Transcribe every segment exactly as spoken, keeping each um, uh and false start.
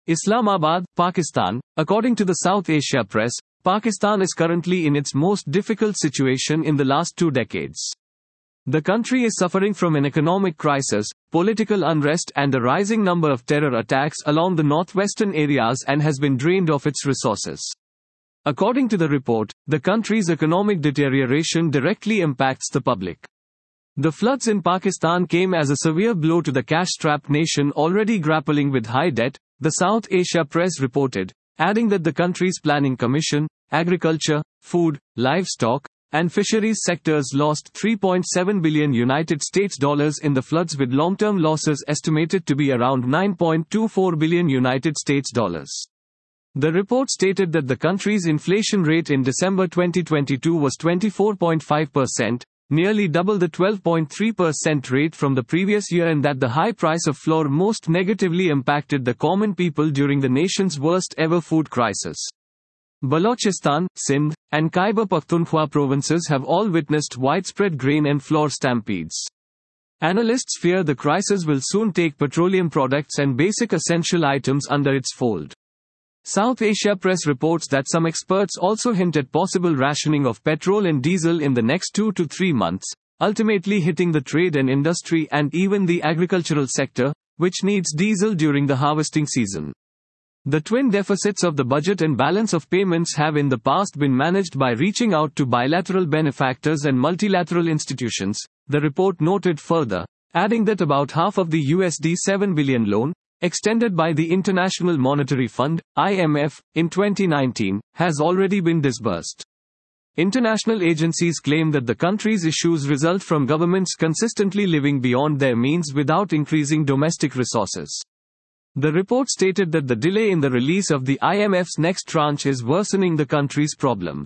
Islamabad, Pakistan. According to the South Asia Press, Pakistan is currently in its most difficult situation in the last two decades. The country is suffering from an economic crisis, political unrest, and a rising number of terror attacks along the northwestern areas and has been drained of its resources. According to the report, the country's economic deterioration directly impacts the public. The floods in Pakistan came as a severe blow to the cash-strapped nation already grappling with high debt, the South Asia Press reported, adding that the country's planning commission, agriculture, food, livestock, and fisheries sectors lost three point seven billion United States dollars in the floods, with long-term losses estimated to be around nine point two four billion United States dollars. The report stated that the country's inflation rate in December twenty twenty-two was twenty-four point five percent, nearly double the twelve point three percent rate from the previous year, and that the high price of flour most negatively impacted the common people during the nation's worst ever food crisis. Balochistan, Sindh, and Khyber Pakhtunkhwa provinces have all witnessed widespread grain and flour stampedes. Analysts fear the crisis will soon take petroleum products and basic essential items under its fold. South Asia Press reports that some experts also hint at possible rationing of petrol and diesel in the next two to three months, ultimately hitting the trade and industry and even the agricultural sector, which needs diesel during the harvesting season. The twin deficits of the budget and balance of payments have in the past been managed by reaching out to bilateral benefactors and multilateral institutions, the report noted further, adding that about half of the U S D seven billion loan, extended by the International Monetary Fund, I M F, in twenty nineteen, has already been disbursed. International agencies claim that the country's issues result from governments consistently living beyond their means without increasing domestic resources. The report stated that the delay in the release of the I M F's next tranche is worsening the country's problems.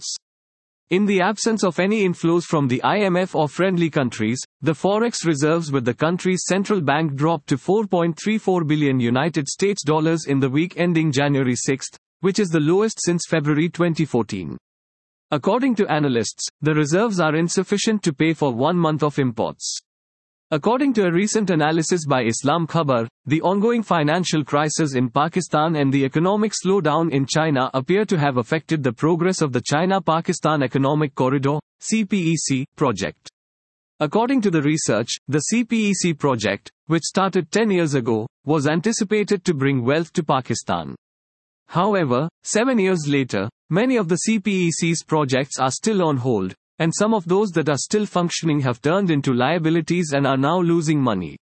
In the absence of any inflows from the I M F or friendly countries, the forex reserves with the country's central bank dropped to four point three four billion United States dollars in the week ending January sixth, which is the lowest since February twenty fourteen. According to analysts, the reserves are insufficient to pay for one month of imports. According to a recent analysis by Islam Khabar, the ongoing financial crisis in Pakistan and the economic slowdown in China appear to have affected the progress of the China-Pakistan Economic Corridor, C P E C, project. According to the research, the C P E C project, which started ten years ago, was anticipated to bring wealth to Pakistan. However, seven years later, many of the C P E C's projects are still on hold, and some of those that are still functioning have turned into liabilities and are now losing money.